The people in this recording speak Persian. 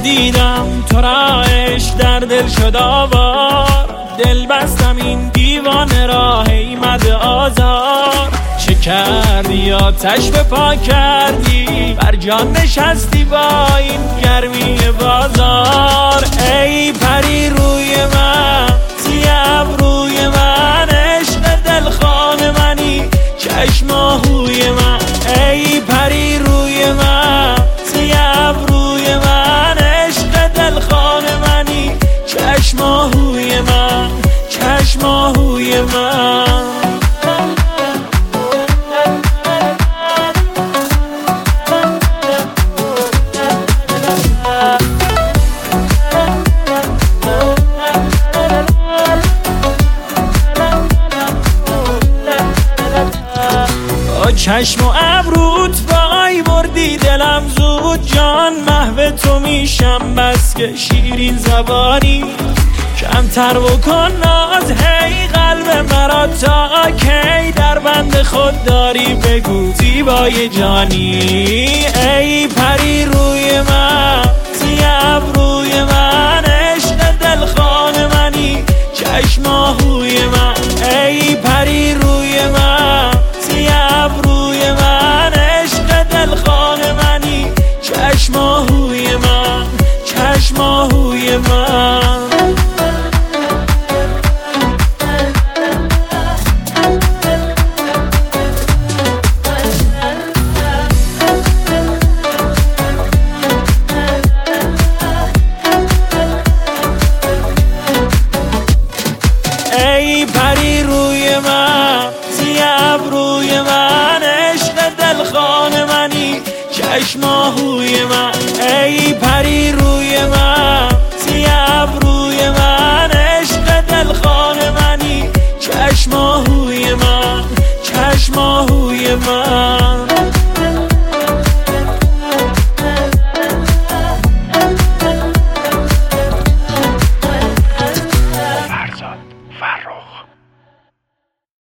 دیدم تو را عشق در دل شد آوار، دل بستم این دیوانه را هی مده آزار. چه کردی آتش به پا کردی، بر جان نشستی با این گرمی بازار. ای پری روی من، سیاه روی من، عشق دلخواه منی، چشم آهوی من. ای پری روی من، سیاه روی من، عشق دلخواه منی، چشم آهوی من، چشم آهوی من. چشم و ابروت وای بردی دلم زود، جان محو تو میشم بس که شیرین زبانی. کمتر بکن ناز هی قلب مرا، تا کی در بند خود داری بگو زیبای جانی. ای پری روی من، سیاه روی من، عشق دلخواه منی، چشم آهوی من. ای پری روی من، سیاه روی من، عشق دلخواه منی، چشم آهوی من، چشم آهوی من. ای پری روی من، سیاه روی من، عشق دلخواه منی، چشم آهوی من. ای پری